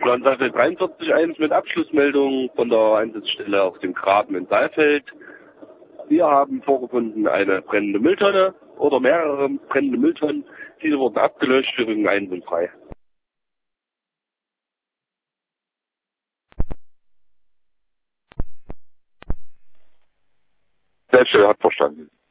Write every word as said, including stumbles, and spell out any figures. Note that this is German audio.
Plansache dreiundvierzig eins mit Abschlussmeldung von der Einsatzstelle auf dem Graben in Saalfeld. Wir haben vorgefunden eine brennende Mülltonne oder mehrere brennende Mülltonnen. Diese wurden abgelöscht, wir rücken einwandfrei. Selbststelle hat verstanden.